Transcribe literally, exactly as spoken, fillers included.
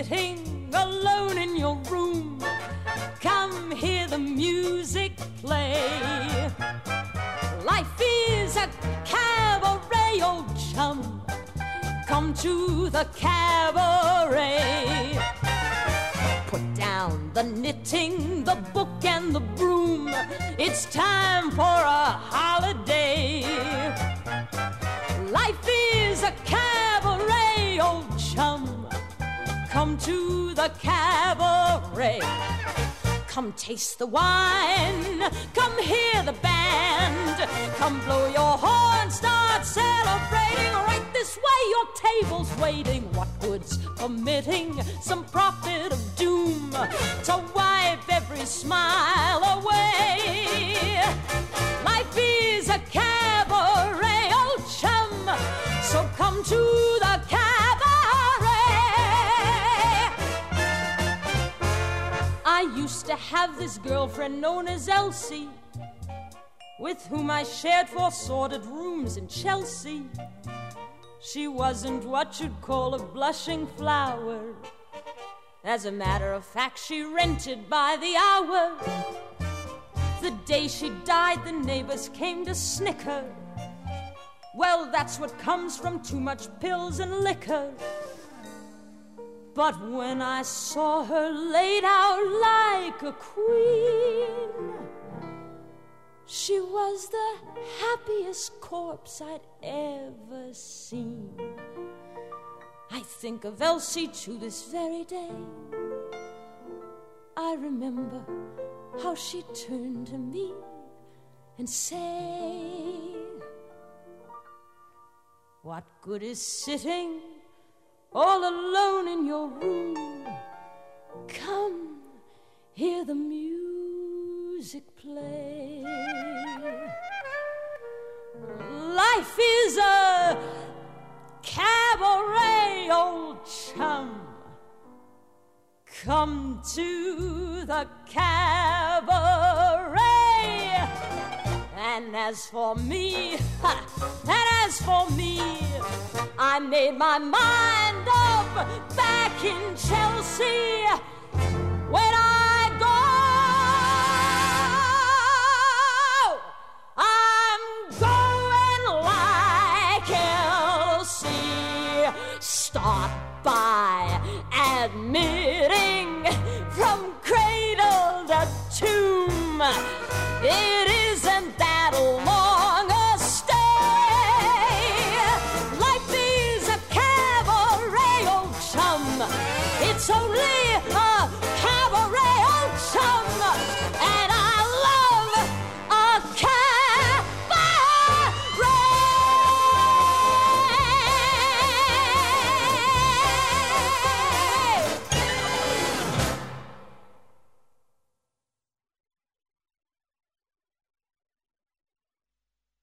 sitting alone in your room, come hear the music play. Life is a cabaret, old chum, come to the cabaret. Put down the knitting, the book and the broom, it's time for a holiday. Life is a cabaret, old chum, come to the cabaret. Come taste the wine, come hear the band, come blow your horn, start celebrating. Right this way, your table's waiting. What good's permitting some prophet of doom to wipe every smile away? Life is a cabaret, old chum, so come to the cabaret. I used to have this girlfriend known as Elsie, with whom I shared four sordid rooms in Chelsea. She wasn't what you'd call a blushing flower. As a matter of fact, she rented by the hour. The day she died, the neighbors came to snicker. Well, that's what comes from too much pills and liquor. But when I saw her laid out like a queen, she was the happiest corpse I'd ever seen. I think of Elsie to this very day. I remember how she turned to me and said, what good is sitting all alone in your room? Come, hear the music play. Life is a cabaret, old chum, come to the cabaret. And as for me, ha, and as for me, I made my mind up back in Chelsea. When I go, I'm going like Elsie. Start by admitting from cradle to tomb, it